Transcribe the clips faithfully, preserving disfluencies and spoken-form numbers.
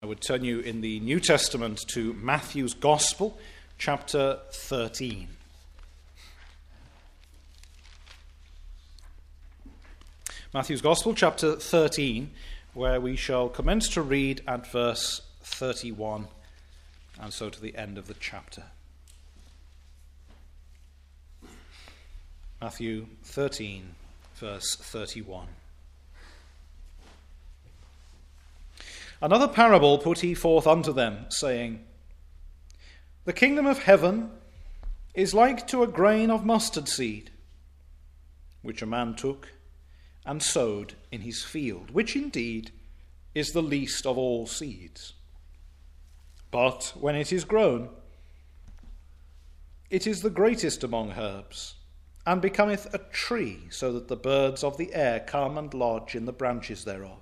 I would turn you in the New Testament to Matthew's Gospel, chapter thirteen. Matthew's Gospel, chapter thirteen, where we shall commence to read at verse thirty-one, and so to the end of the chapter. Matthew thirteen, verse thirty-one. Another parable put he forth unto them, saying, The kingdom of heaven is like to a grain of mustard seed, which a man took and sowed in his field, which indeed is the least of all seeds. But when it is grown, it is the greatest among herbs, and becometh a tree, so that the birds of the air come and lodge in the branches thereof.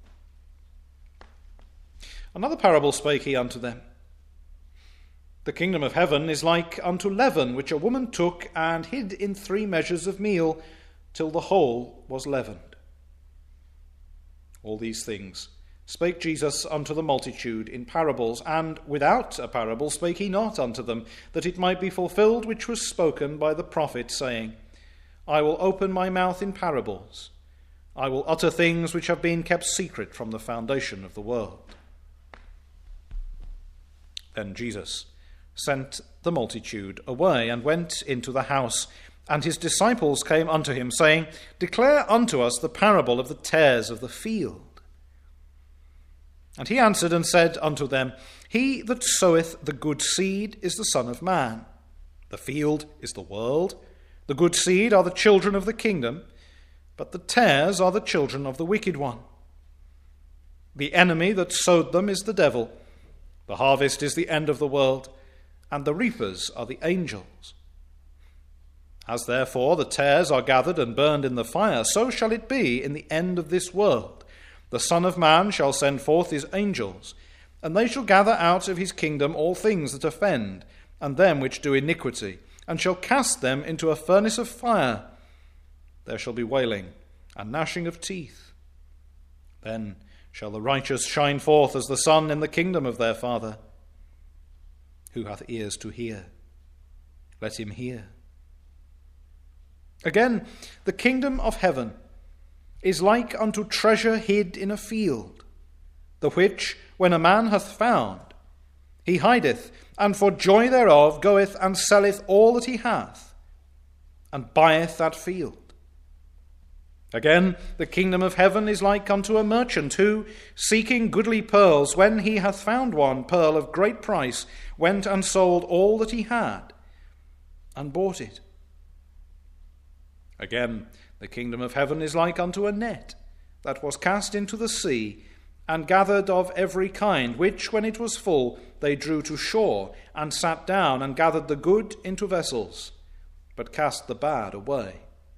Another parable spake he unto them. The kingdom of heaven is like unto leaven, which a woman took and hid in three measures of meal, till the whole was leavened. All these things spake Jesus unto the multitude in parables, and without a parable spake he not unto them, that it might be fulfilled which was spoken by the prophet, saying, I will open my mouth in parables. I will utter things which have been kept secret from the foundation of the world. Then Jesus sent the multitude away, and went into the house. And his disciples came unto him, saying, Declare unto us the parable of the tares of the field. And he answered and said unto them, He that soweth the good seed is the Son of Man. The field is the world. The good seed are the children of the kingdom, but the tares are the children of the wicked one. The enemy that sowed them is the devil. The harvest is the end of the world, and the reapers are the angels. As therefore the tares are gathered and burned in the fire, so shall it be in the end of this world. The Son of Man shall send forth his angels, and they shall gather out of his kingdom all things that offend, and them which do iniquity, and shall cast them into a furnace of fire. There shall be wailing and gnashing of teeth. Then shall the righteous shine forth as the sun in the kingdom of their Father. Who hath ears to hear, let him hear. Again, the kingdom of heaven is like unto treasure hid in a field, the which, when a man hath found, he hideth, and for joy thereof goeth and selleth all that he hath, and buyeth that field. Again, the kingdom of heaven is like unto a merchant, who, seeking goodly pearls, when he hath found one pearl of great price, went and sold all that he had, and bought it. Again, the kingdom of heaven is like unto a net, that was cast into the sea, and gathered of every kind, which, when it was full, they drew to shore, and sat down, and gathered the good into vessels, but cast the bad away.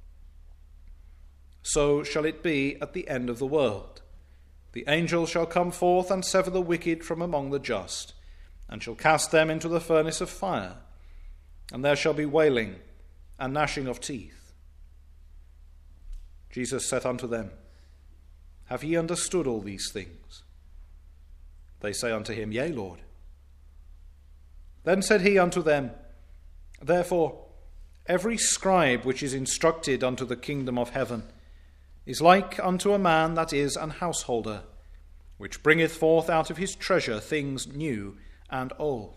So shall it be at the end of the world. The angel shall come forth and sever the wicked from among the just, and shall cast them into the furnace of fire, and there shall be wailing and gnashing of teeth. Jesus saith unto them, Have ye understood all these things? They say unto him, Yea, Lord. Then said he unto them, Therefore every scribe which is instructed unto the kingdom of heaven is like unto a man that is an householder, which bringeth forth out of his treasure things new and old.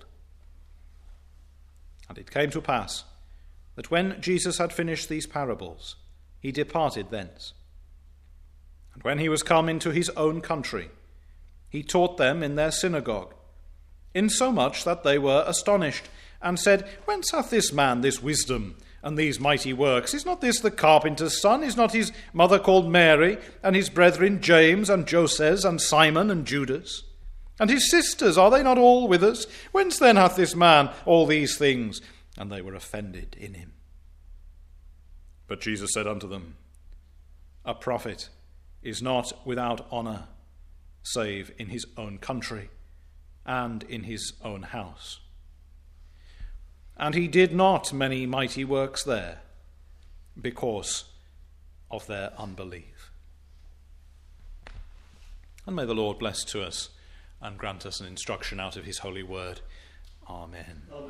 And it came to pass that when Jesus had finished these parables, he departed thence. And when he was come into his own country, he taught them in their synagogue, insomuch that they were astonished, and said, Whence hath this man this wisdom and these mighty works? Is not this the carpenter's son? Is not his mother called Mary, and his brethren James and Joses and Simon and Judas? And his sisters, are they not all with us? Whence then hath this man all these things? And they were offended in him. But Jesus said unto them, A prophet is not without honour, save in his own country and in his own house. And he did not many mighty works there, because of their unbelief. And may the Lord bless to us and grant us an instruction out of his holy word. Amen. Amen.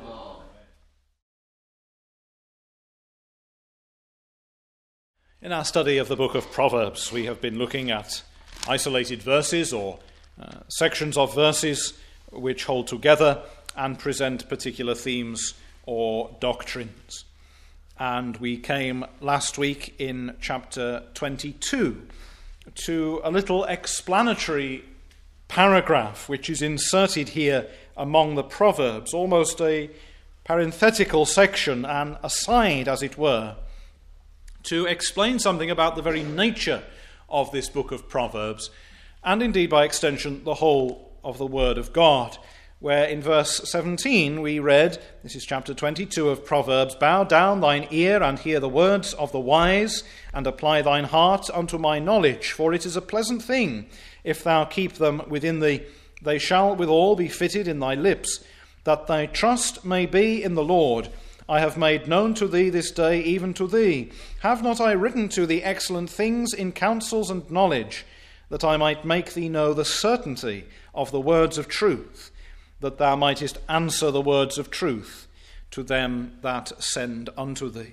In our study of the book of Proverbs, we have been looking at isolated verses or uh, sections of verses which hold together and present particular themes or doctrines. And we came last week in chapter twenty-two to a little explanatory paragraph which is inserted here among the Proverbs, almost a parenthetical section, an aside, as it were, to explain something about the very nature of this book of Proverbs, and indeed by extension the whole of the Word of God, where in verse seventeen we read, this is chapter twenty-two of Proverbs, "Bow down thine ear and hear the words of the wise, and apply thine heart unto my knowledge, for it is a pleasant thing, if thou keep them within thee. They shall withal be fitted in thy lips, that thy trust may be in the Lord. I have made known to thee this day, even to thee. Have not I written to thee excellent things in counsels and knowledge, that I might make thee know the certainty of the words of truth, that thou mightest answer the words of truth to them that send unto thee."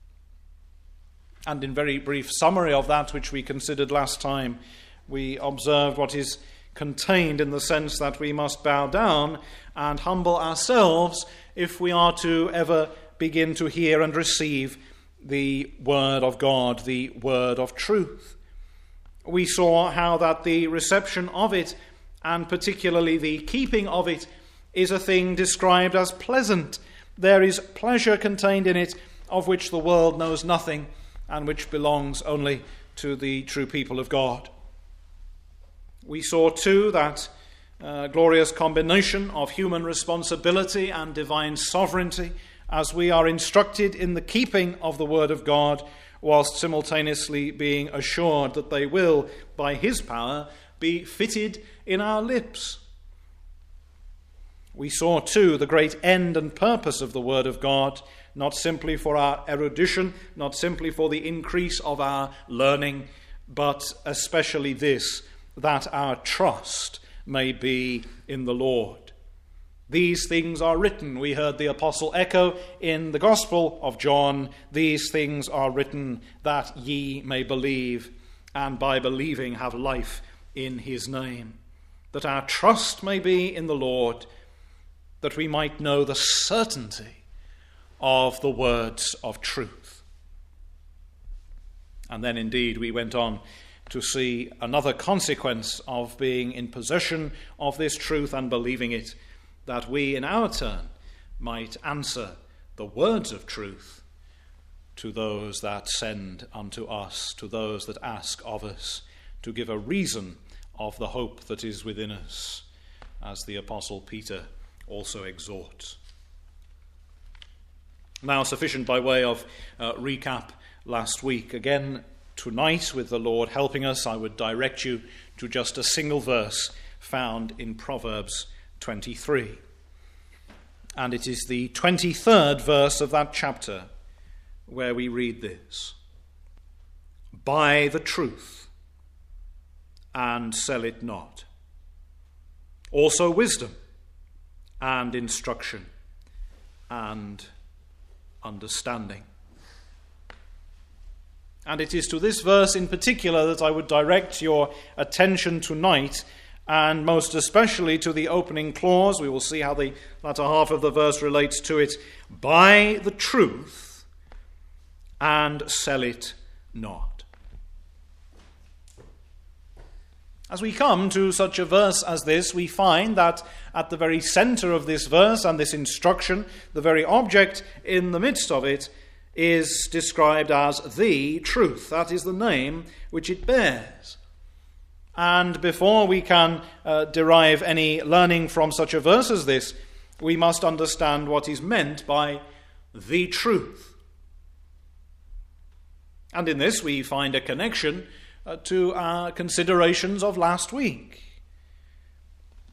And in very brief summary of that which we considered last time, we observed what is contained in the sense that we must bow down and humble ourselves if we are to ever begin to hear and receive the word of God, the word of truth. We saw how that the reception of it, and particularly the keeping of it, is a thing described as pleasant. There is pleasure contained in it of which the world knows nothing, and which belongs only to the true people of God. We saw too that uh, glorious combination of human responsibility and divine sovereignty, as we are instructed in the keeping of the word of God, whilst simultaneously being assured that they will, by his power, be fitted in our lips. We saw too the great end and purpose of the word of God, not simply for our erudition, not simply for the increase of our learning, but especially this, that our trust may be in the Lord. These things are written, we heard the apostle echo in the Gospel of John, these things are written that ye may believe, and by believing have life in his name. That our trust may be in the Lord, that we might know the certainty of the words of truth. And then indeed we went on to see another consequence of being in possession of this truth and believing it, that we in our turn might answer the words of truth to those that send unto us, to those that ask of us, to give a reason of the hope that is within us, as the Apostle Peter also exhorts. Now, sufficient by way of uh, recap last week. Again, tonight, with the Lord helping us, I would direct you to just a single verse found in Proverbs twenty-three. And it is the twenty-third verse of that chapter where we read this: "Buy the truth and sell it not. Also wisdom and instruction and understanding." And it is to this verse in particular that I would direct your attention tonight, and most especially to the opening clause. We will see how the latter half of the verse relates to it. "Buy the truth and sell it not." As we come to such a verse as this, we find that at the very center of this verse and this instruction, the very object in the midst of it is described as the truth. That is the name which it bears. And before we can uh, derive any learning from such a verse as this, we must understand what is meant by the truth. And in this we find a connection uh, to our considerations of last week.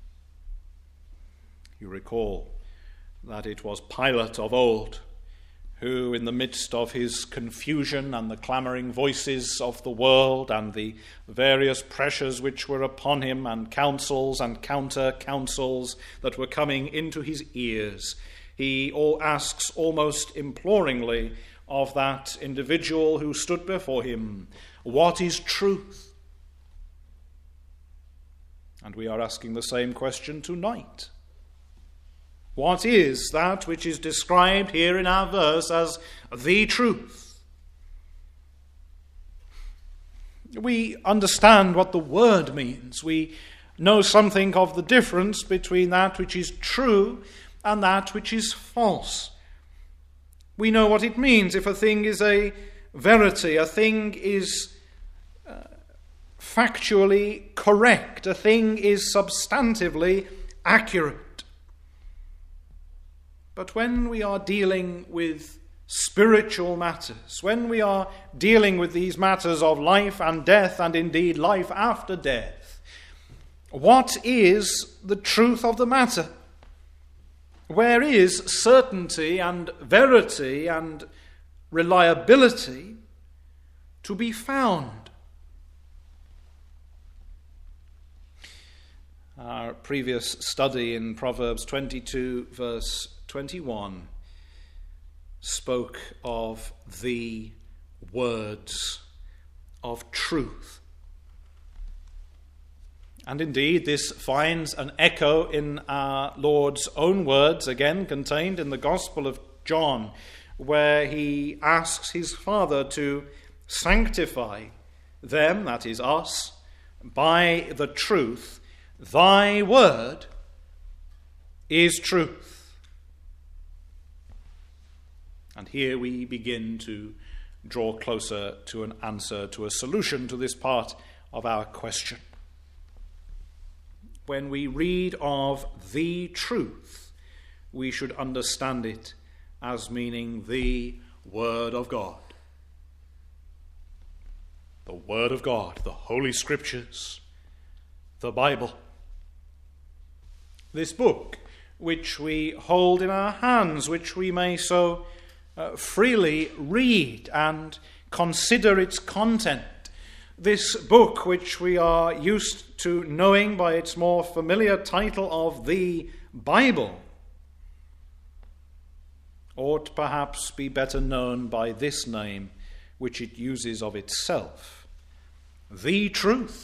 You recall that it was Pilate of old who in the midst of his confusion and the clamouring voices of the world and the various pressures which were upon him and counsels and counter-counsels that were coming into his ears, he all asks almost imploringly of that individual who stood before him, what is truth? And we are asking the same question tonight. What is that which is described here in our verse as the truth? We understand what the word means. We know something of the difference between that which is true and that which is false. We know what it means if a thing is a verity, a thing is uh, factually correct, a thing is substantively accurate. But when we are dealing with spiritual matters, when we are dealing with these matters of life and death, and indeed life after death, what is the truth of the matter? Where is certainty and verity and reliability to be found? Our previous study in Proverbs twenty-two, verse twenty-one, spoke of the words of truth. And indeed, this finds an echo in our Lord's own words, again contained in the Gospel of John, where he asks his Father to sanctify them, that is us, by the truth. Thy word is truth. And here we begin to draw closer to an answer, to a solution to this part of our question. When we read of the truth, we should understand it as meaning the Word of God. The Word of God, the Holy Scriptures, the Bible. This book, which we hold in our hands, which we may so uh, freely read and consider its content. This book, which we are used to knowing by its more familiar title of the Bible, ought perhaps be better known by this name, which it uses of itself, the truth.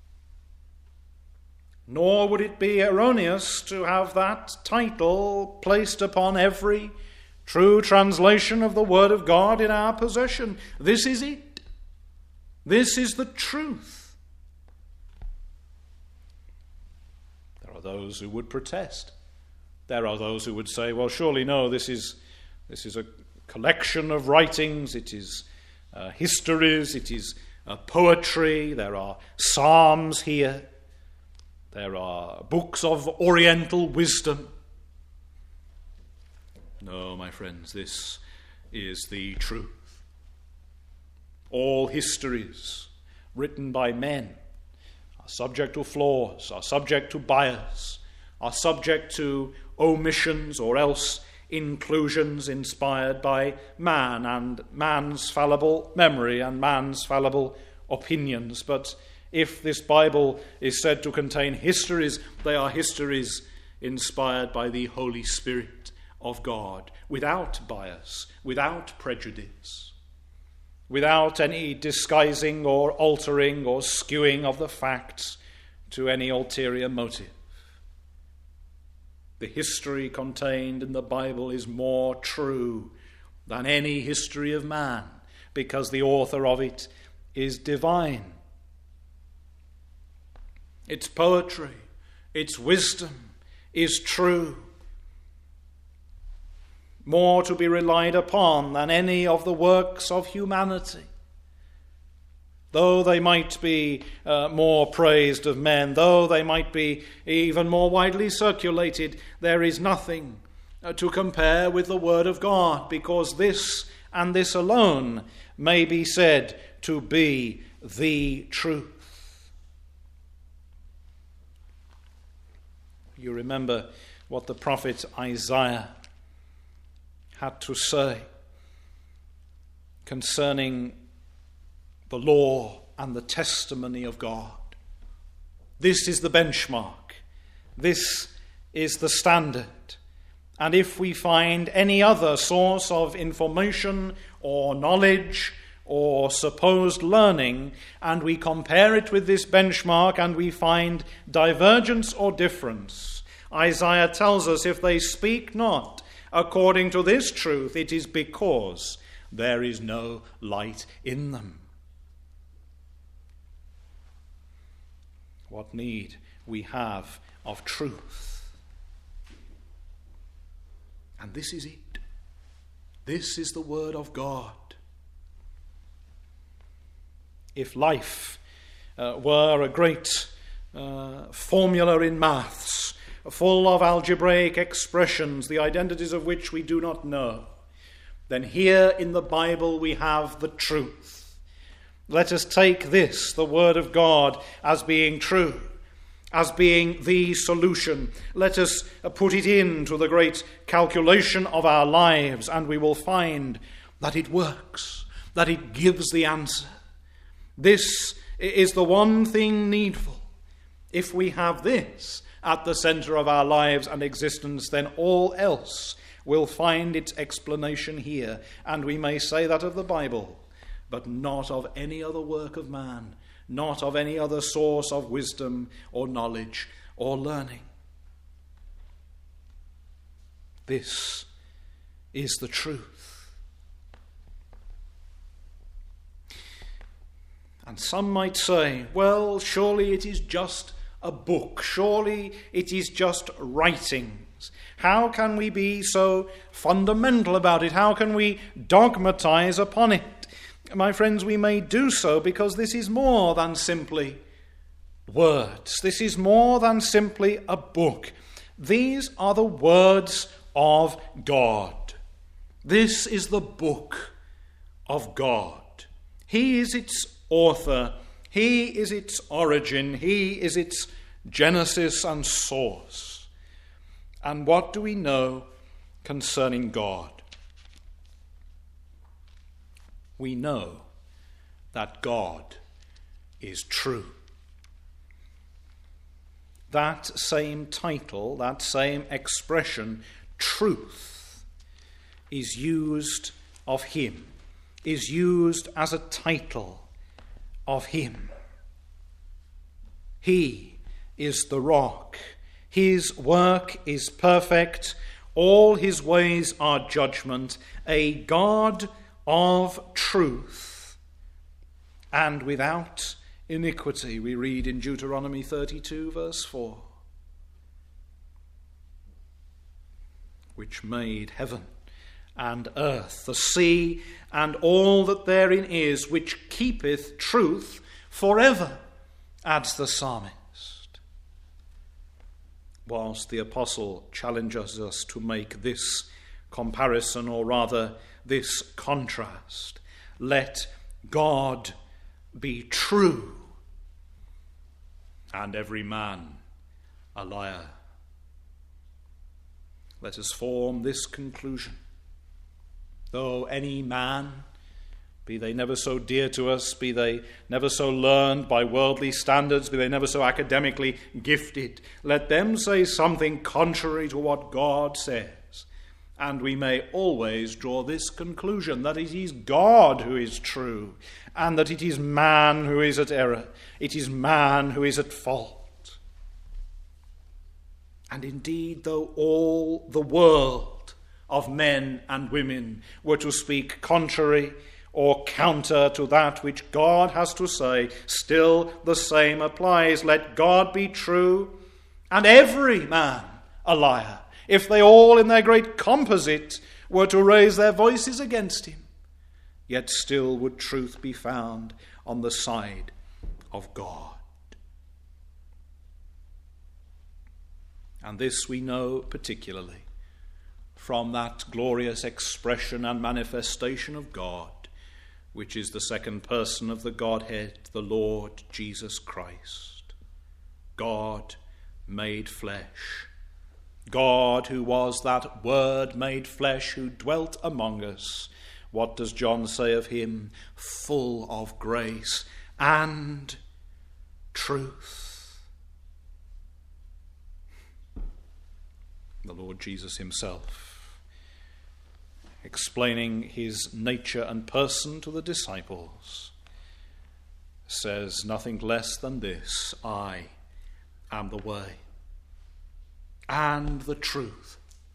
Nor would it be erroneous to have that title placed upon every true translation of the Word of God in our possession. This is it. This is the truth. There are those who would protest. There are those who would say, well, surely no, this is, this is a collection of writings, it is uh, histories, it is uh, poetry, there are psalms here. There are books of oriental wisdom. No, my friends, this is the truth. All histories written by men are subject to flaws, are subject to bias, are subject to omissions or else inclusions inspired by man and man's fallible memory and man's fallible opinions. But if this Bible is said to contain histories, they are histories inspired by the Holy Spirit of God, without bias, without prejudice, without any disguising or altering or skewing of the facts to any ulterior motive. The history contained in the Bible is more true than any history of man, because the author of it is divine. Its poetry, its wisdom is true, more to be relied upon than any of the works of humanity. Though they might be uh, more praised of men, though they might be even more widely circulated, there is nothing uh, to compare with the Word of God, because this and this alone may be said to be the truth. You remember what the prophet Isaiah had to say concerning the law and the testimony of God. This is the benchmark. This is the standard. And if we find any other source of information or knowledge or supposed learning, and we compare it with this benchmark and we find divergence or difference, Isaiah tells us, if they speak not according to this truth, it is because there is no light in them. What need we have of truth. And this is it. This is the word of God. If life uh, were a great uh, formula in maths, full of algebraic expressions, the identities of which we do not know, then here in the Bible we have the truth. Let us take this, the word of God, as being true, as being the solution. Let us put it into the great calculation of our lives, and we will find that it works, that it gives the answer. This is the one thing needful. If we have this at the center of our lives and existence, then all else will find its explanation here. And we may say that of the Bible, but not of any other work of man, not of any other source of wisdom or knowledge or learning. This is the truth. And some might say, well, surely it is just a book. Surely it is just writings. How can we be so fundamental about it? How can we dogmatize upon it? My friends, we may do so because this is more than simply words. This is more than simply a book. These are the words of God. This is the book of God. He is its author. He is its origin. He is its genesis and source. And what do we know concerning God? We know that God is true. That same title, that same expression, truth, is used of him, is used as a title of him. He is the rock. His work is perfect. All his ways are judgment. A God of truth and without iniquity, we read in Deuteronomy thirty-two, verse four, which made heaven and earth, the sea, and all that therein is, which keepeth truth forever, adds the psalmist. Whilst the apostle challenges us to make this comparison, or rather this contrast, let God be true, and every man a liar. Let us form this conclusion. Though any man, be they never so dear to us, be they never so learned by worldly standards, be they never so academically gifted, let them say something contrary to what God says. And we may always draw this conclusion, that it is God who is true, and that it is man who is at error. It is man who is at fault. And indeed, though all the world of men and women were to speak contrary or counter to that which God has to say, still the same applies. Let God be true, and every man a liar, if they all in their great composite were to raise their voices against him. Yet still would truth be found on the side of God. And this we know particularly from that glorious expression and manifestation of God, which is the second person of the Godhead, the Lord Jesus Christ. God made flesh. God, who was that Word made flesh, who dwelt among us, What does John say of him? Full of grace and truth. The Lord Jesus himself, explaining his nature and person to the disciples, says nothing less than this: I am the way and the truth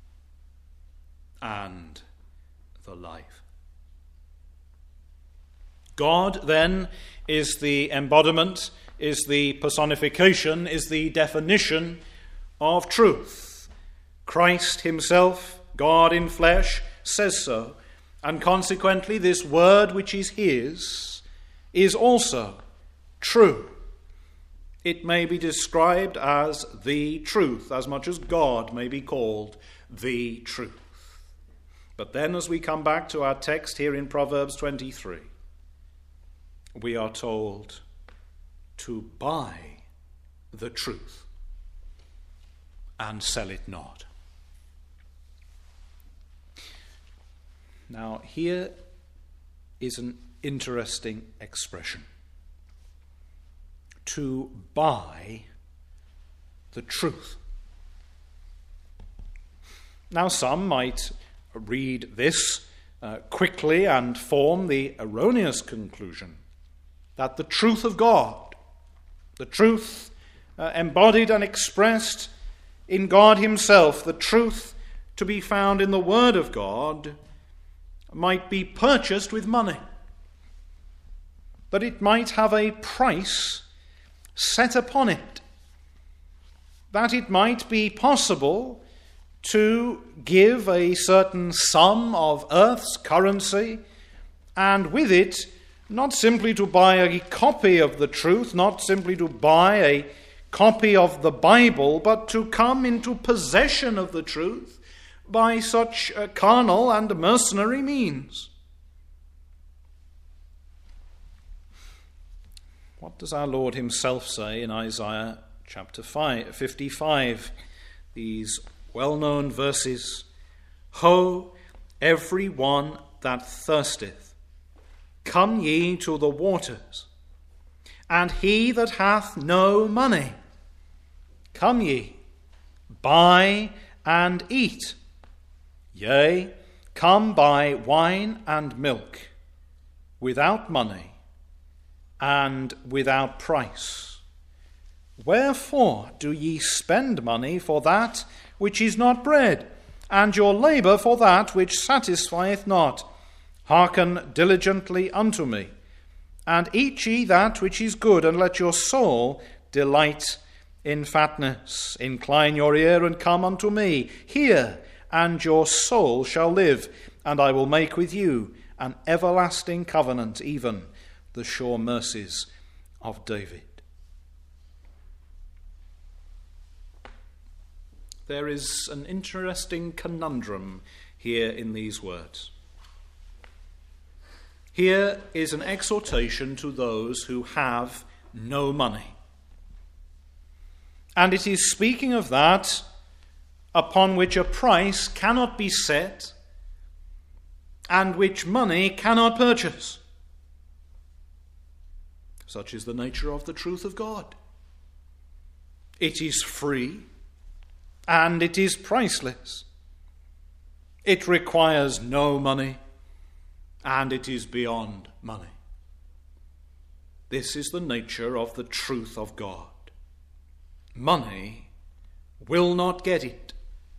and the life. God, then, is the embodiment, is the personification, is the definition of truth. Christ himself, God in flesh, says so, and consequently this word which is his is also true. It may be described as the truth, as much as God may be called the truth. But then as we come back to our text here in Proverbs twenty-three, we are told to buy the truth and sell it not. Now, here is an interesting expression. To buy the truth. Now, some might read this uh, quickly and form the erroneous conclusion that the truth of God, the truth uh, embodied and expressed in God himself, the truth to be found in the Word of God, might be purchased with money, that it might have a price set upon it, that it might be possible to give a certain sum of earth's currency, and with it, not simply to buy a copy of the truth, not simply to buy a copy of the Bible, but to come into possession of the truth by such uh, carnal and mercenary means. What does our Lord himself say in Isaiah chapter five, fifty-five? These well-known verses: Ho, every one that thirsteth, come ye to the waters, and he that hath no money, come ye, buy and eat. Yea, come buy wine and milk, without money and without price. Wherefore do ye spend money for that which is not bread, and your labour for that which satisfieth not? Hearken diligently unto me, and eat ye that which is good, and let your soul delight in fatness. Incline your ear and come unto me. Hear, and your soul shall live, and I will make with you an everlasting covenant, even the sure mercies of David. There is an interesting conundrum here in these words. Here is an exhortation to those who have no money. And it is speaking of that upon which a price cannot be set and which money cannot purchase. Such is the nature of the truth of God. It is free and it is priceless. It requires no money and it is beyond money. This is the nature of the truth of God. Money will not get it.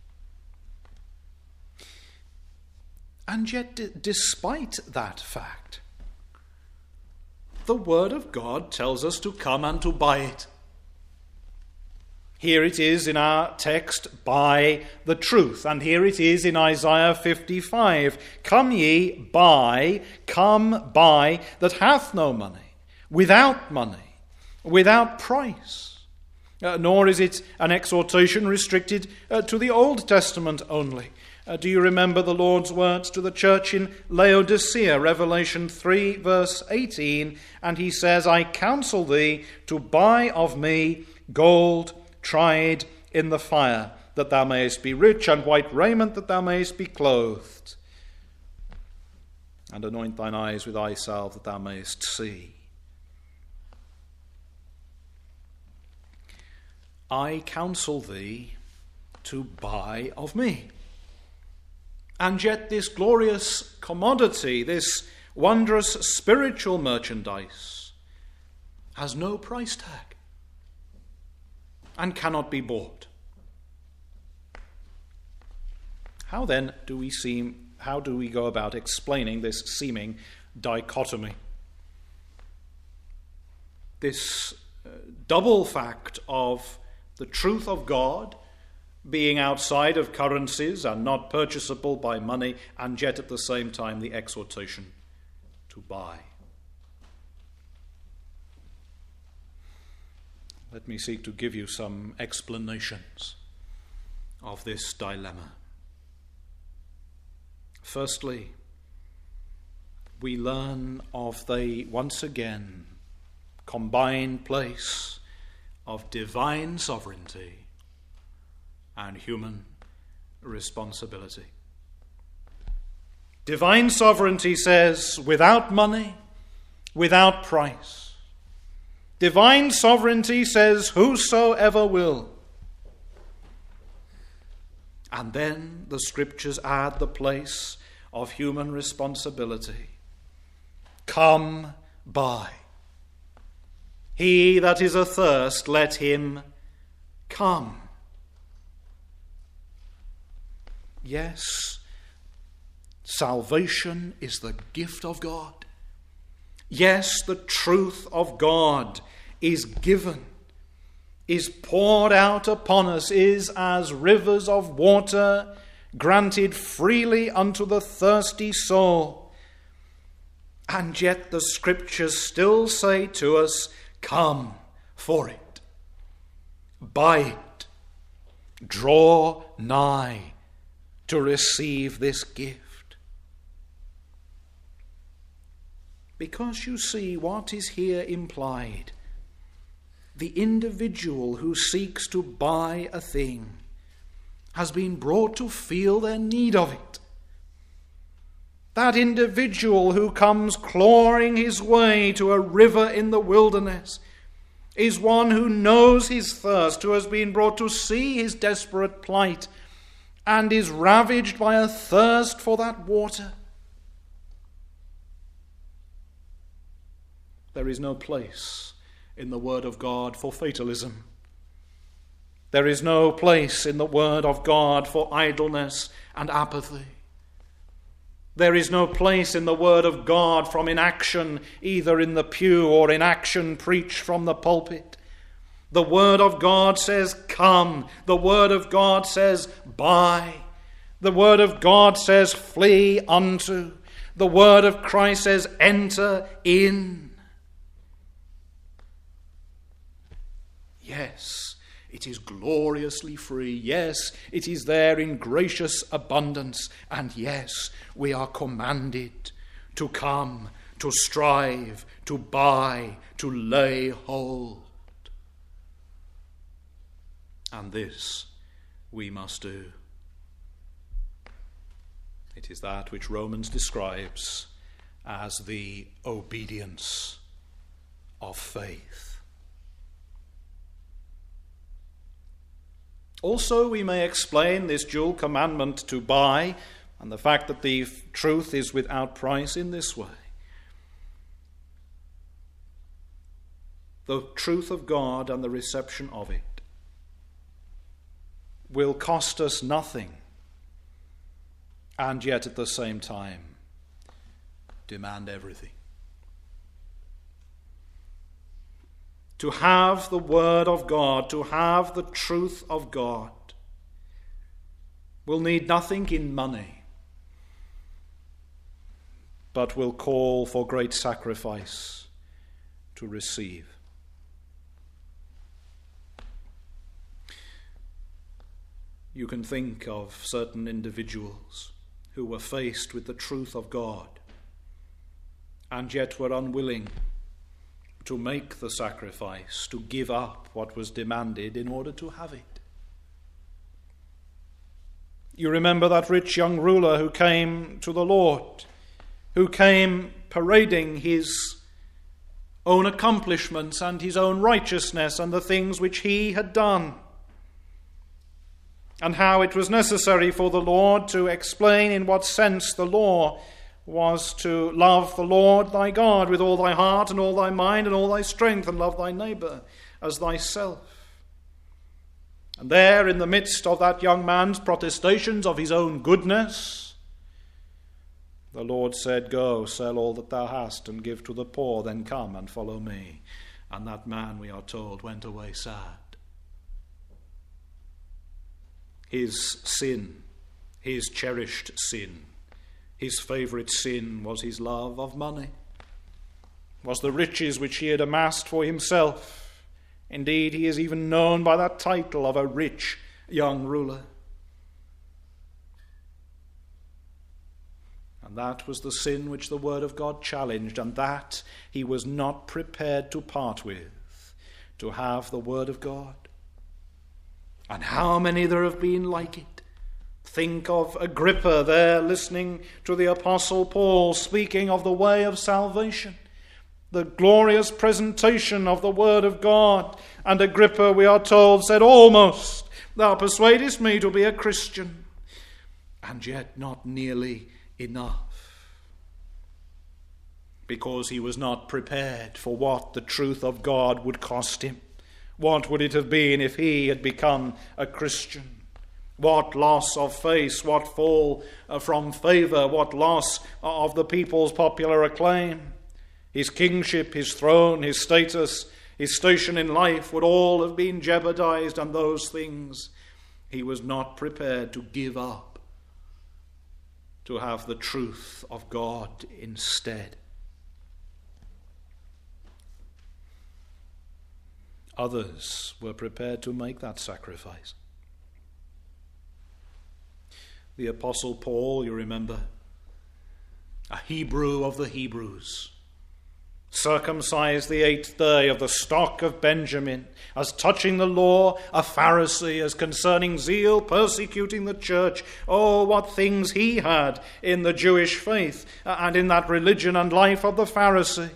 And yet, d- despite that fact, the Word of God tells us to come and to buy it. Here it is in our text, buy the truth. And here it is in Isaiah fifty-five, come ye, buy, come buy, that hath no money, without money, without price. Uh, nor is it an exhortation restricted uh, to the Old Testament only. Uh, do you remember the Lord's words to the church in Laodicea, Revelation three, verse eighteen? And he says, I counsel thee to buy of me gold tried in the fire, that thou mayest be rich, and white raiment, that thou mayest be clothed. and anoint thine eyes with eye salve that thou mayest see. I counsel thee to buy of me. And yet this glorious commodity, this wondrous spiritual merchandise, has no price tag and cannot be bought. How then do we seem, how do we go about explaining this seeming dichotomy? This uh, double fact of the truth of God being outside of currencies and not purchasable by money, and yet at the same time the exhortation to buy. Let me seek to give you some explanations of this dilemma. Firstly, we learn of the, once again, combined place of divine sovereignty and human responsibility. Divine sovereignty says, without money, without price. Divine sovereignty says, whosoever will. And then the scriptures add the place of human responsibility. Come buy. He that is athirst, let him come. Yes, salvation is the gift of God. Yes, the truth of God is given, is poured out upon us, is as rivers of water granted freely unto the thirsty soul. And yet the scriptures still say to us, come for it, buy it, draw nigh to receive this gift. Because you see what is here implied. The individual who seeks to buy a thing has been brought to feel their need of it. That individual who comes clawing his way to a river in the wilderness is one who knows his thirst, who has been brought to see his desperate plight and is ravaged by a thirst for that water. There is no place in the Word of God for fatalism. There is no place in the Word of God for idleness and apathy. There is no place in the Word of God from inaction, either in the pew or inaction preached from the pulpit. The Word of God says, come. The Word of God says, buy. The Word of God says, flee unto. The Word of Christ says, enter in. Yes, it is gloriously free. Yes, it is there in gracious abundance. And yes, we are commanded to come, to strive, to buy, to lay hold. And this we must do. It is that which Romans describes as the obedience of faith. Also, we may explain this dual commandment to buy and the fact that the truth is without price in this way. The truth of God and the reception of it will cost us nothing, and yet at the same time demand everything. To have the Word of God, to have the truth of God, will need nothing in money, but will call for great sacrifice to receive. You can think of certain individuals who were faced with the truth of God and yet were unwilling to make the sacrifice, to give up what was demanded in order to have it. You remember that rich young ruler who came to the Lord, who came parading his own accomplishments and his own righteousness and the things which he had done, and how it was necessary for the Lord to explain in what sense the law was to love the Lord thy God with all thy heart and all thy mind and all thy strength, and love thy neighbour as thyself. And there, in the midst of that young man's protestations of his own goodness, the Lord said, "Go, sell all that thou hast and give to the poor, then come and follow me." And that man, we are told, went away sad. His sin, his cherished sin, his favourite sin was his love of money, was the riches which he had amassed for himself. Indeed, he is even known by that title of a rich young ruler. And that was the sin which the Word of God challenged, and that he was not prepared to part with, to have the Word of God. And how many there have been like it. Think of Agrippa there listening to the Apostle Paul speaking of the way of salvation, the glorious presentation of the Word of God. And Agrippa, we are told, said, "Almost thou persuadest me to be a Christian, and yet not nearly enough," because he was not prepared for what the truth of God would cost him. What would it have been if he had become a Christian? What loss of face, what fall from favour, what loss of the people's popular acclaim. His kingship, his throne, his status, his station in life would all have been jeopardized, and those things he was not prepared to give up, to have the truth of God instead. Others were prepared to make that sacrifice. The Apostle Paul, you remember, a Hebrew of the Hebrews, circumcised the eighth day, of the stock of Benjamin, as touching the law, a Pharisee, as concerning zeal, persecuting the church. Oh, what things he had in the Jewish faith and in that religion and life of the Pharisee.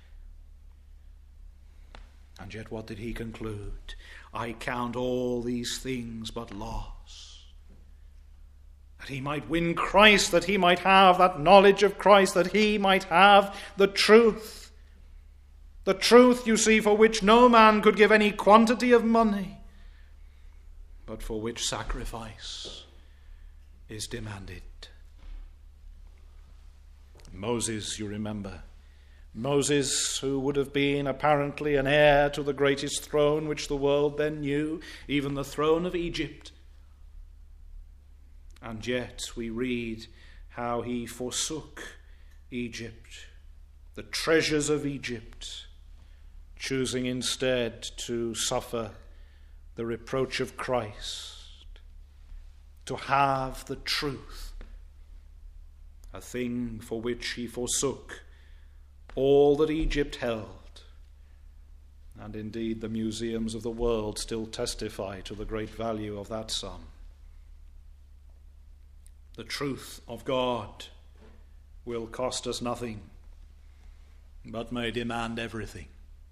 And yet what did he conclude? "I count all these things but loss, that he might win Christ, that he might have that knowledge of Christ, that he might have the truth." The truth, you see, for which no man could give any quantity of money, but for which sacrifice is demanded. Moses, you remember, Moses, who would have been apparently an heir to the greatest throne which the world then knew, even the throne of Egypt. And yet we read how he forsook Egypt, the treasures of Egypt, choosing instead to suffer the reproach of Christ, to have the truth, a thing for which he forsook all that Egypt held. And indeed the museums of the world still testify to the great value of that sum. The truth of God will cost us nothing, but may demand everything.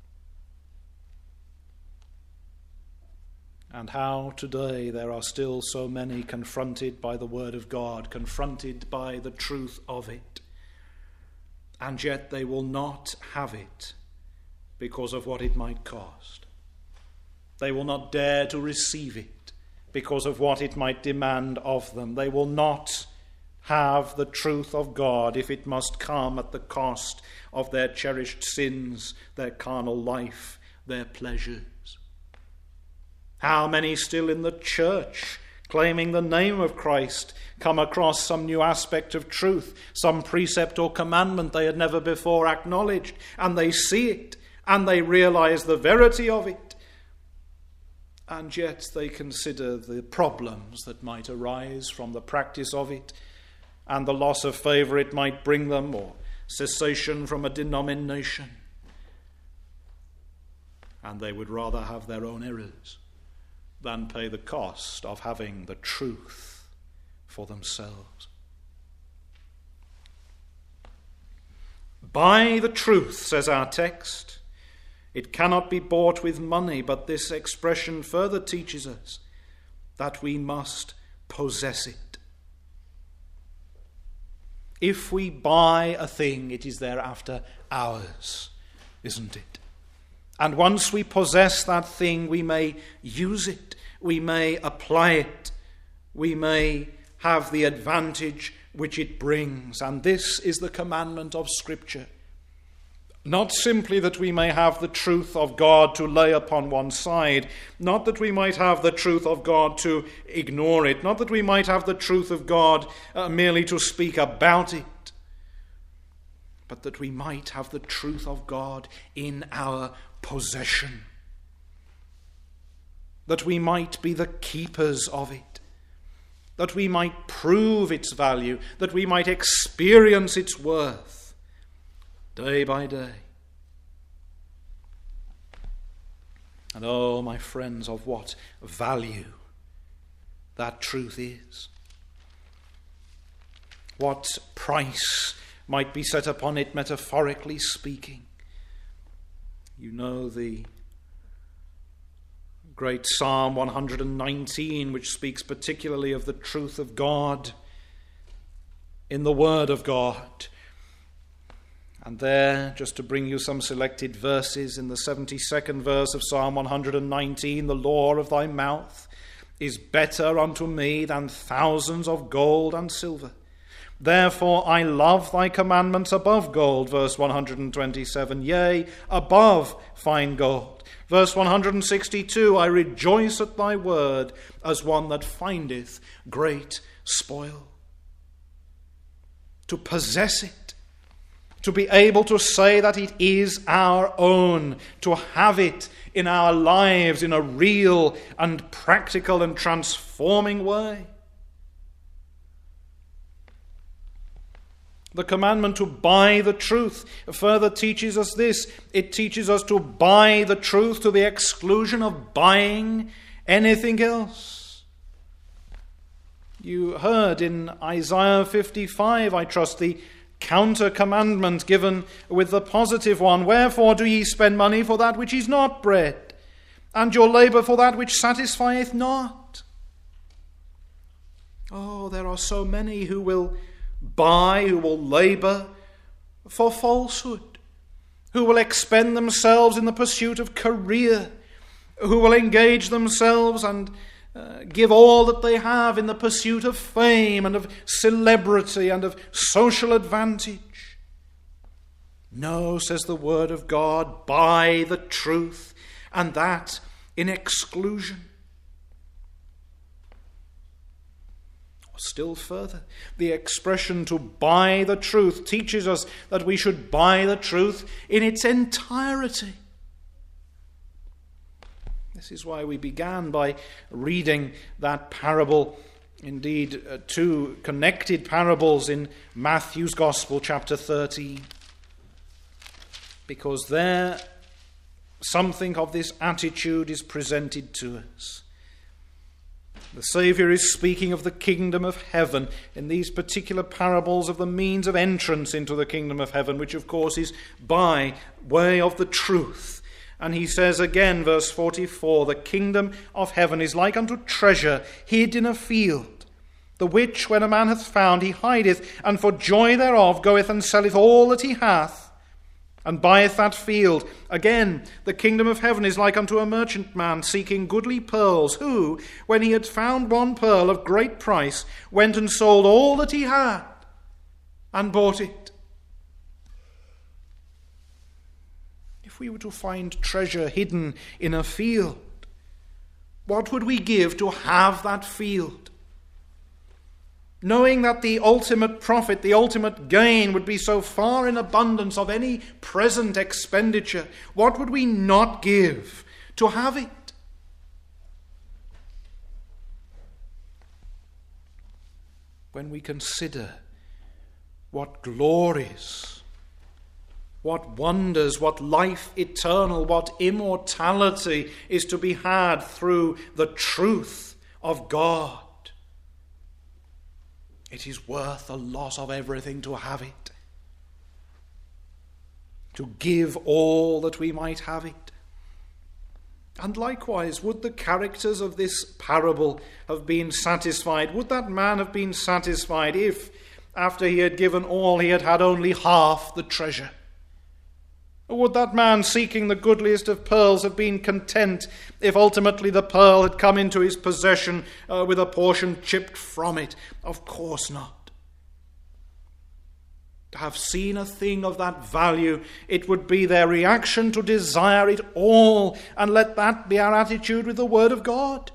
And how today there are still so many confronted by the Word of God, confronted by the truth of it, and yet they will not have it because of what it might cost. They will not dare to receive it because of what it might demand of them. They will not have the truth of God if it must come at the cost of their cherished sins, their carnal life, their pleasures. How many still in the church, claiming the name of Christ, come across some new aspect of truth, some precept or commandment they had never before acknowledged, and they see it, and they realize the verity of it, and yet they consider the problems that might arise from the practice of it, and the loss of favour it might bring them, or cessation from a denomination. And they would rather have their own errors than pay the cost of having the truth for themselves. Buy the truth, says our text. It cannot be bought with money, but this expression further teaches us that we must possess it. If we buy a thing, it is thereafter ours, isn't it? And once we possess that thing, we may use it, we may apply it, we may have the advantage which it brings. And this is the commandment of Scripture. Not simply that we may have the truth of God to lay upon one side, not that we might have the truth of God to ignore it, not that we might have the truth of God uh, merely to speak about it, but that we might have the truth of God in our possession, that we might be the keepers of it, that we might prove its value, that we might experience its worth day by day. And oh, my friends, of what value that truth is. What price might be set upon it, metaphorically speaking. You know the great Psalm one hundred nineteen, which speaks particularly of the truth of God in the Word of God. And there, just to bring you some selected verses, in the seventy-second verse of Psalm one hundred nineteen, the law of thy mouth is better unto me than thousands of gold and silver. Therefore I love thy commandments above gold, verse one hundred twenty-seven, yea, above fine gold. Verse one hundred sixty-two, I rejoice at thy word as one that findeth great spoil. To possess it, to be able to say that it is our own, to have it in our lives in a real and practical and transforming way. The commandment to buy the truth further teaches us this. It teaches us to buy the truth to the exclusion of buying anything else. You heard in Isaiah fifty-five, I trust, the counter commandment given with the positive one. Wherefore do ye spend money for that which is not bread, and your labour for that which satisfieth not? Oh, there are so many who will buy, who will labour for falsehood, who will expend themselves in the pursuit of career, who will engage themselves and uh, give all that they have in the pursuit of fame and of celebrity and of social advantage. No, says the Word of God, buy the truth, and that in exclusion. Still further, the expression to buy the truth teaches us that we should buy the truth in its entirety. This is why we began by reading that parable, indeed uh, two connected parables in Matthew's Gospel, chapter thirteen. Because there something of this attitude is presented to us. The Saviour is speaking of the kingdom of heaven in these particular parables of the means of entrance into the kingdom of heaven, which of course is by way of the truth. And he says again, verse forty-four, the kingdom of heaven is like unto treasure hid in a field, the which when a man hath found he hideth, and for joy thereof goeth and selleth all that he hath, and buyeth that field. Again, the kingdom of heaven is like unto a merchantman seeking goodly pearls, who, when he had found one pearl of great price, went and sold all that he had, and bought it. If we were to find treasure hidden in a field, what would we give to have that field? Knowing that the ultimate profit, the ultimate gain would be so far in abundance of any present expenditure, what would we not give to have it? When we consider what glories, what wonders, what life eternal, what immortality is to be had through the truth of God, it is worth the loss of everything to have it. to give all that we might have it. And likewise, would the characters of this parable have been satisfied? Would that man have been satisfied if, after he had given all, he had had only half the treasure? Or would that man seeking the goodliest of pearls have been content if ultimately the pearl had come into his possession uh, with a portion chipped from it? Of course not. To have seen a thing of that value, it would be their reaction to desire it all, and let that be our attitude with the Word of God.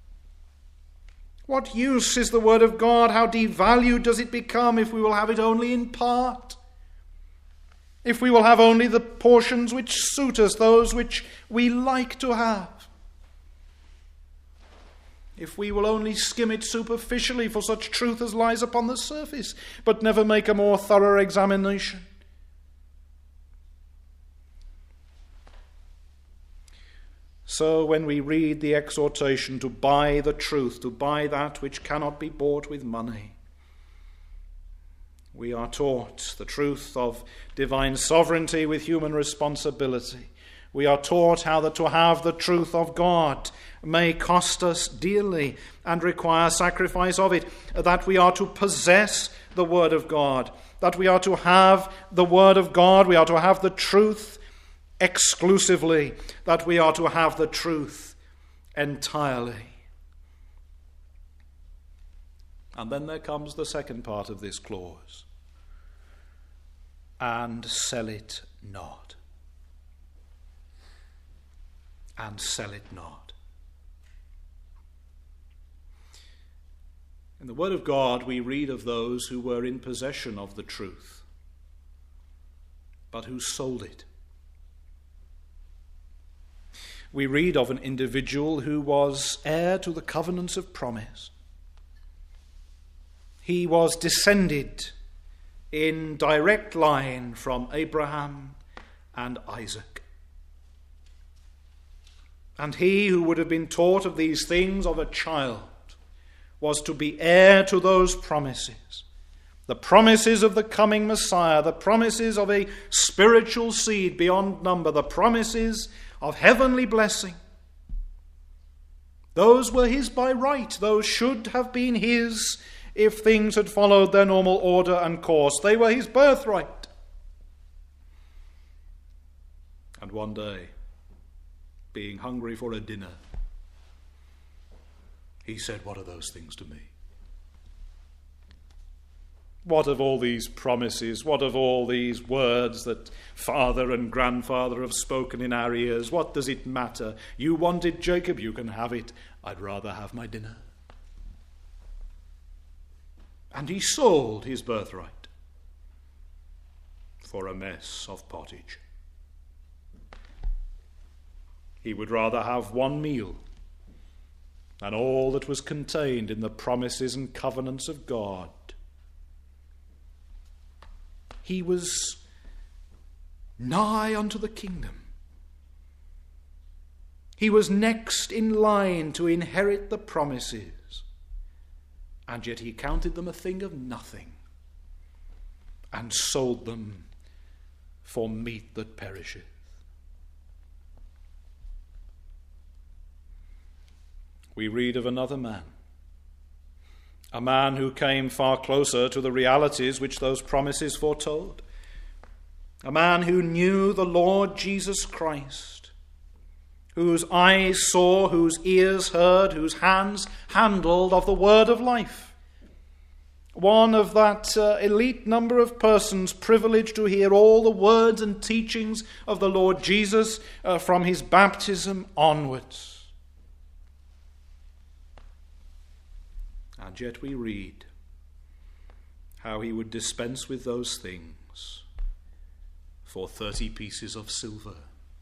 What use is the Word of God? How devalued does it become if we will have it only in part? If we will have only the portions which suit us, those which we like to have? If we will only skim it superficially for such truth as lies upon the surface, but never make a more thorough examination? So when we read the exhortation to buy the truth, to buy that which cannot be bought with money, we are taught the truth of divine sovereignty with human responsibility. We are taught how that to have the truth of God may cost us dearly and require sacrifice of it, that we are to possess the Word of God, that we are to have the Word of God, we are to have the truth exclusively, that we are to have the truth entirely. And then there comes the second part of this clause. And sell it not. And sell it not. In the Word of God, we read of those who were in possession of the truth, but who sold it. We read of an individual who was heir to the covenants of promise. He was descended in direct line from Abraham and Isaac. And he who would have been taught of these things of a child was to be heir to those promises, the promises of the coming Messiah, the promises of a spiritual seed beyond number, the promises of heavenly blessing. Those were his by right. Those should have been his if things had followed their normal order and course. They were his birthright. And one day, being hungry for a dinner, he said, "What are those things to me? What of all these promises? What of all these words that father and grandfather have spoken in our ears? What does it matter? You wanted Jacob, you can have it. I'd rather have my dinner." And he sold his birthright for a mess of pottage. He would rather have one meal than all that was contained in the promises and covenants of God. He was nigh unto the kingdom. He was next in line to inherit the promises. And yet he counted them a thing of nothing and sold them for meat that perisheth. We read of another man, a man who came far closer to the realities which those promises foretold, a man who knew the Lord Jesus Christ, whose eyes saw, whose ears heard, whose hands handled of the word of life. One of that uh, elite number of persons privileged to hear all the words and teachings of the Lord Jesus uh, from his baptism onwards. And yet we read how he would dispense with those things for thirty pieces of silver.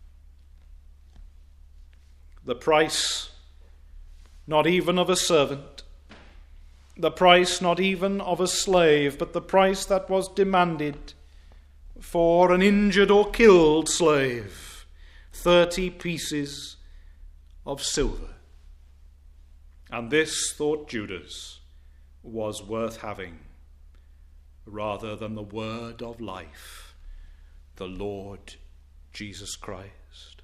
The price not even of a servant, the price not even of a slave, but the price that was demanded for an injured or killed slave, thirty pieces of silver. And this, thought Judas, was worth having rather than the word of life the Lord Jesus Christ.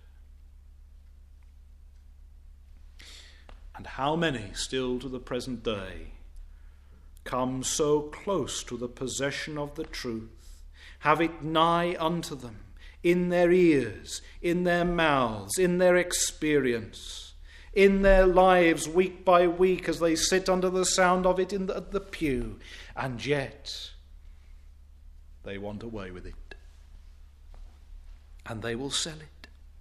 And how many still to the present day come so close to the possession of the truth, have it nigh unto them, in their ears, in their mouths, in their experience, in their lives week by week as they sit under the sound of it in the, the pew, and yet they want away with it. And they will sell it.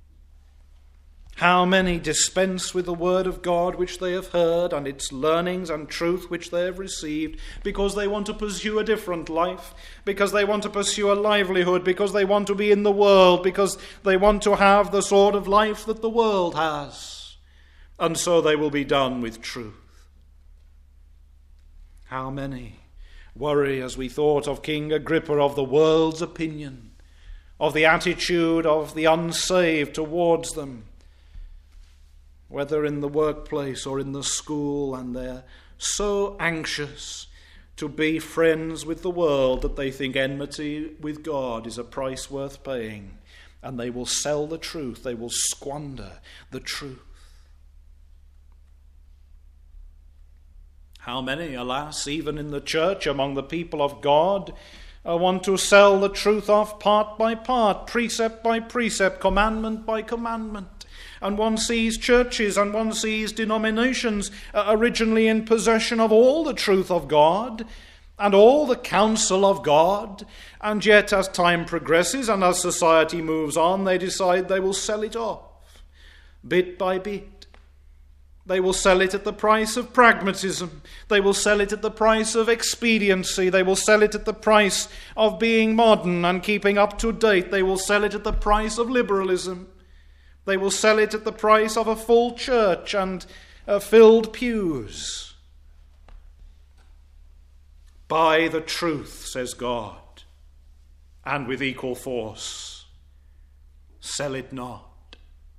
How many dispense with the word of God which they have heard, and its learnings and truth which they have received, because they want to pursue a different life, because they want to pursue a livelihood, because they want to be in the world, because they want to have the sort of life that the world has. And so they will be done with truth. How many worry, as we thought of King Agrippa, of the world's opinion, of the attitude of the unsaved towards them, whether in the workplace or in the school, and they're so anxious to be friends with the world that they think enmity with God is a price worth paying, and they will sell the truth, they will squander the truth. How many, alas, even in the church, among the people of God, uh, want to sell the truth off part by part, precept by precept, commandment by commandment. And one sees churches and one sees denominations uh, originally in possession of all the truth of God and all the counsel of God, and yet as time progresses and as society moves on, they decide they will sell it off, bit by bit. They will sell it at the price of pragmatism. They will sell it at the price of expediency. They will sell it at the price of being modern and keeping up to date. They will sell it at the price of liberalism. They will sell it at the price of a full church and uh, filled pews. Buy the truth, says God, and with equal force, sell it not.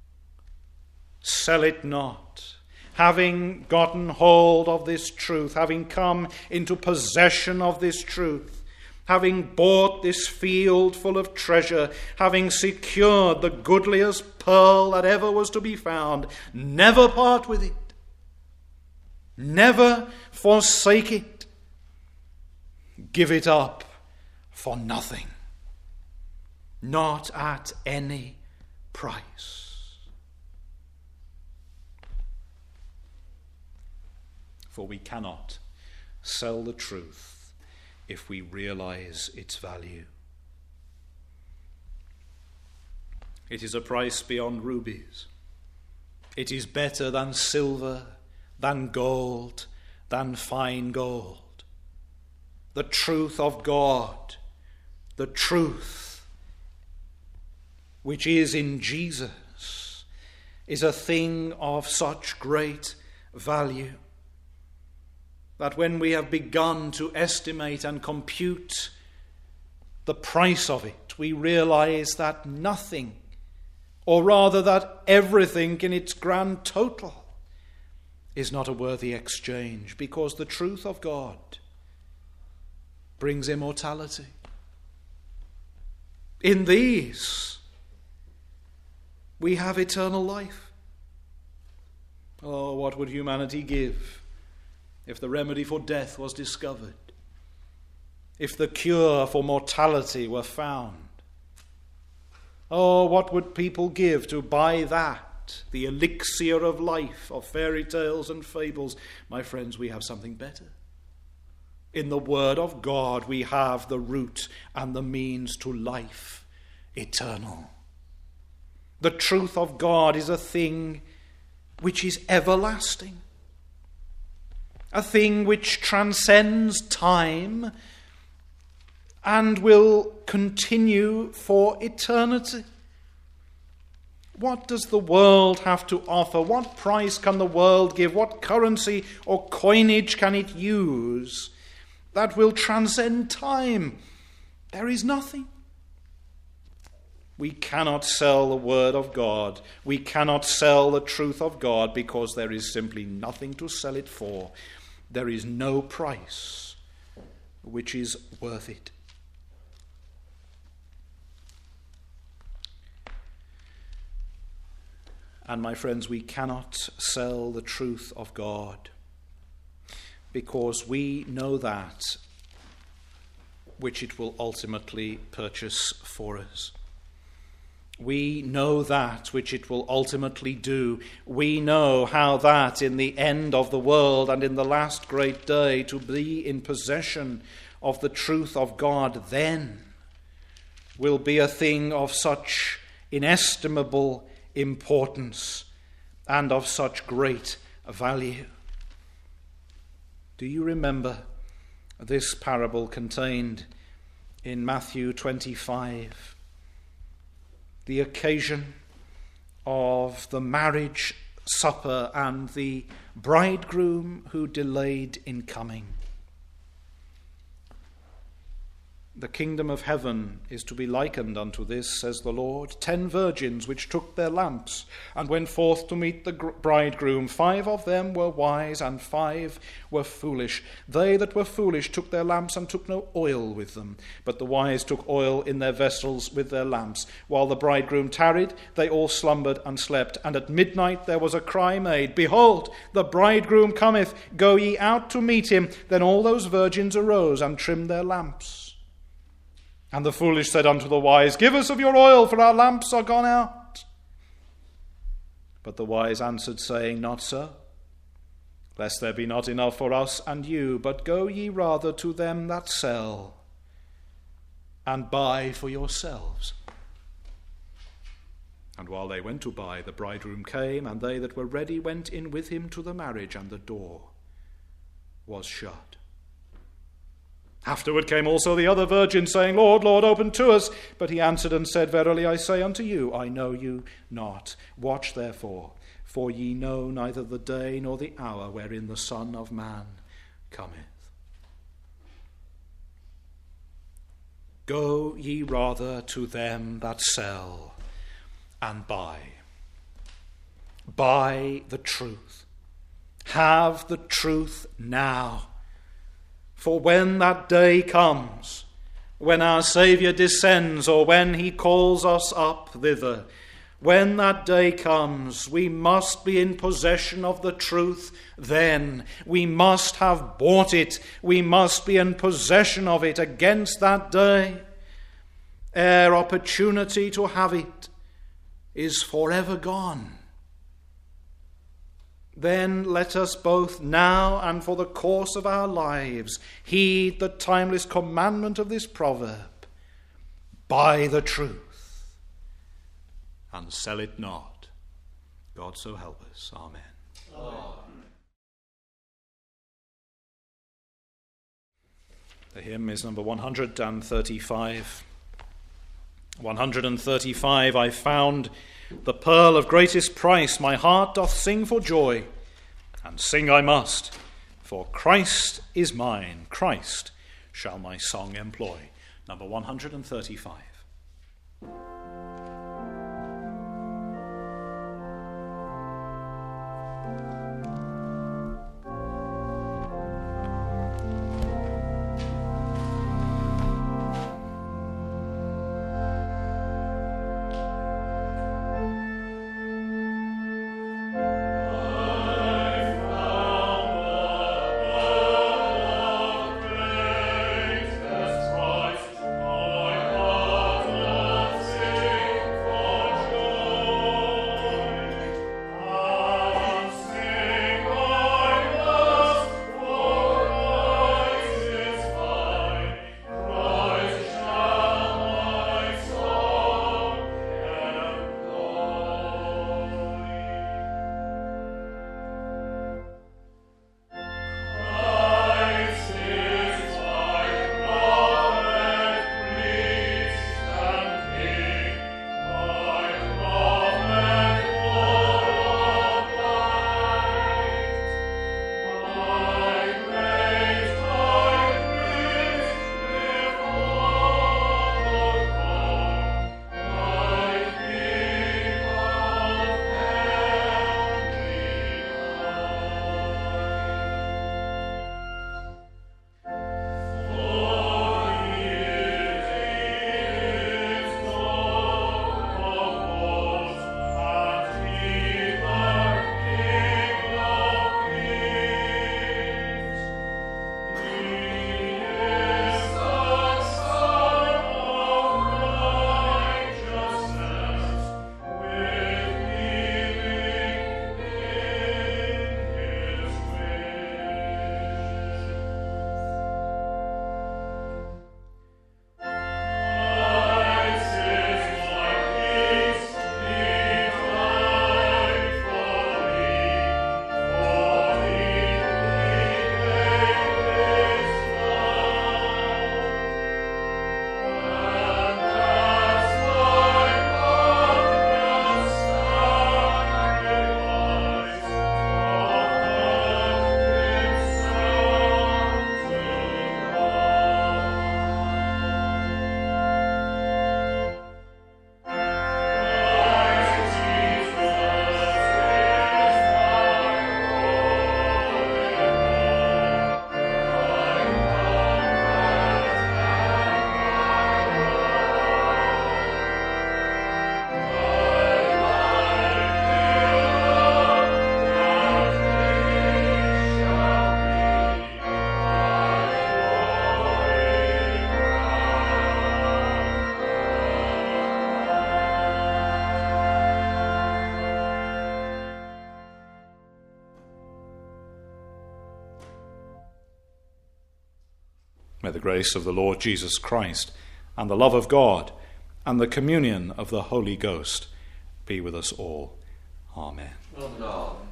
Sell it not. Having gotten hold of this truth, having come into possession of this truth, having bought this field full of treasure, having secured the goodliest pearl that ever was to be found, never part with it. Never forsake it. Give it up for nothing. Not at any price. For we cannot sell the truth if we realize its value. It is a price beyond rubies. It is better than silver, than gold, than fine gold. The truth of God, the truth which is in Jesus, is a thing of such great value that when we have begun to estimate and compute the price of it, we realize that nothing, or rather that everything in its grand total, is not a worthy exchange, because the truth of God brings immortality. In these, we have eternal life. Oh, what would humanity give if the remedy for death was discovered, if the cure for mortality were found? Oh, what would people give to buy that, the elixir of life, of fairy tales and fables? My friends, we have something better. In the Word of God, we have the root and the means to life eternal. The truth of God is a thing which is everlasting, a thing which transcends time and will continue for eternity. What does the world have to offer? What price can the world give? What currency or coinage can it use that will transcend time? There is nothing. We cannot sell the word of God. We cannot sell the truth of God, because there is simply nothing to sell it for. There is no price which is worth it. And my friends, we cannot sell the truth of God, because we know that which it will ultimately purchase for us. We know that which it will ultimately do. We know how that in the end of the world and in the last great day, to be in possession of the truth of God then will be a thing of such inestimable importance and of such great value. Do you remember this parable contained in Matthew twenty-five? The occasion of the marriage supper and the bridegroom who delayed in coming. The kingdom of heaven is to be likened unto this, says the Lord. Ten virgins which took their lamps and went forth to meet the bridegroom. Five of them were wise and five were foolish. They that were foolish took their lamps and took no oil with them. But the wise took oil in their vessels with their lamps. While the bridegroom tarried, they all slumbered and slept. And at midnight there was a cry made, Behold, the bridegroom cometh, go ye out to meet him. Then all those virgins arose and trimmed their lamps. And the foolish said unto the wise, Give us of your oil, for our lamps are gone out. But the wise answered, saying, Not so, lest there be not enough for us and you, but go ye rather to them that sell, and buy for yourselves. And while they went to buy, the bridegroom came, and they that were ready went in with him to the marriage, and the door was shut. Afterward came also the other virgins, saying, Lord, Lord, open to us. But he answered and said, Verily I say unto you, I know you not. Watch therefore, for ye know neither the day nor the hour wherein the Son of Man cometh. Go ye rather to them that sell, and buy. Buy the truth. Have the truth now. For when that day comes, when our Saviour descends, or when he calls us up thither, when that day comes, we must be in possession of the truth then. We must have bought it. We must be in possession of it against that day, ere opportunity to have it is forever gone. Then let us both now and for the course of our lives heed the timeless commandment of this proverb, buy the truth and sell it not. God so help us. Amen. Amen. The hymn is number one hundred thirty-five. one hundred thirty-five, I found the pearl of greatest price, my heart doth sing for joy, and sing I must, for Christ is mine, Christ shall my song employ. Number one hundred thirty-five. Christ, my heart doth sing. May the grace of the Lord Jesus Christ and the love of God and the communion of the Holy Ghost be with us all. Amen. Amen.